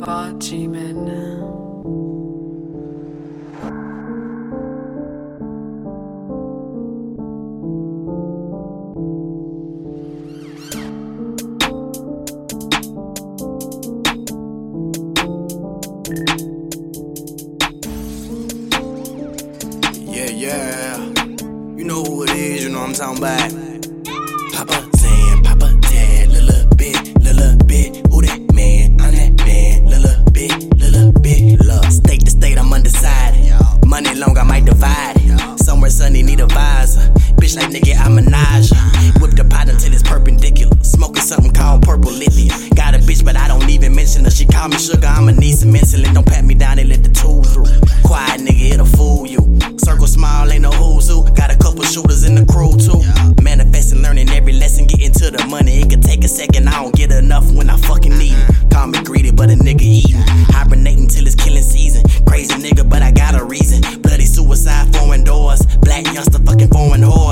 Watchmen. Yeah. You know who it is, you know what I'm talking about. Papa Zan, Papa Dad, little bit. Who that man? I'm that man. Little bit. Love, state to state, I'm undecided. Money long, I might divide it. Somewhere sunny, need a visor. Bitch like nigga, I'm a Naja. Whip the pot until it's perpendicular. Smoking something called purple lithium. Got a bitch, but I don't even mention her. She call me sugar, I'ma need some insulin. Don't pat me down and let the tool through. Quiet nigga, it'll fool you. Circle small, ain't no who's who. Got a couple shooters in the crew too. Manifesting, learning every lesson, getting to the money. It could take a second, I don't get enough when I fucking need it. Call me greedy, but a nigga eating. Hibernating till it's killing season. Crazy nigga, but I got a reason. Bloody suicide, foreign doors. Black youngster, fucking foreign whore.